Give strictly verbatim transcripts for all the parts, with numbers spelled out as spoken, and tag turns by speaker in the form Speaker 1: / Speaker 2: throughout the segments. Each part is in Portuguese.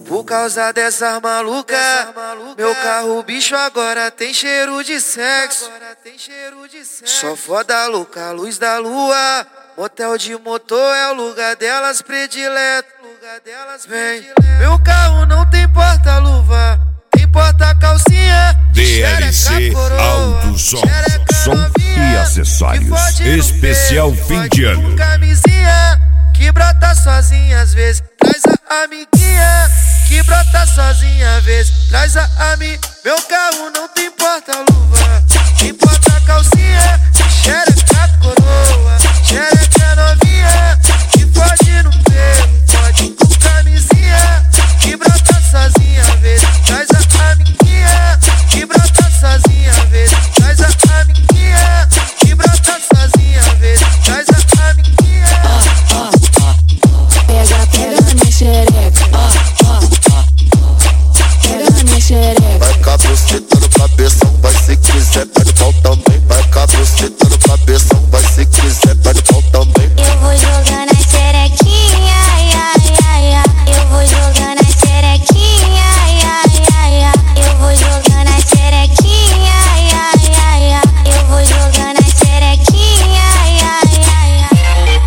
Speaker 1: Por causa dessas malucas, meu carro bicho agora tem cheiro de sexo. Só foda louca, luz da lua. Motel de motor é o lugar delas predileto. Vem, meu carro não tem porta-luva, tem porta-calcinha.
Speaker 2: D L C Autosom, som e acessórios. Especial fim de ano.
Speaker 1: Camisinha que brota sozinha às vezes, traz a amiguinha que brota sozinha às vezes, traz a ami. Meu carro não tem porta-luva, tem porta-calcinha. Xereca coroa, xereca novinha, que fode no pelo, fode com camisinha que brota sozinha às vezes, traz a amiguinha que brota sozinha às vezes, traz a amiguinha que brota sozinha às vezes, traz a amiguinha.
Speaker 3: Pega, pega na minha xereca, pega na minha xereca.
Speaker 4: Vai com a buceta no cabeção, vai se quiser, tá de pau também. Vai com a buceta no cabeção, vai se quiser, tá de pau também.
Speaker 5: Eu vou jogando a xerequinha, ai, ai, ai, ai. Eu vou jogando a xerequinha, ai, ai, ai, ai. Eu vou jogando a xerequinha, ai, ai, ai, ai. Eu vou jogando a xerequinha, ai, ai, ai, ai.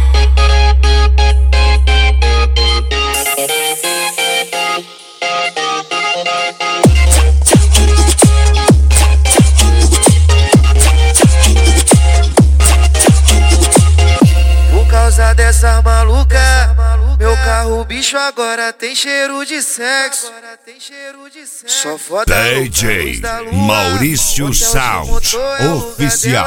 Speaker 1: Por causa dessas malucas, meu carro bicho agora tem cheiro de sexo. Só foda
Speaker 2: D J Maurício Sound Oficial.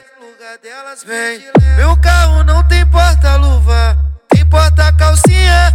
Speaker 1: Vem, meu carro não tem porta-luva, tem porta-calcinha.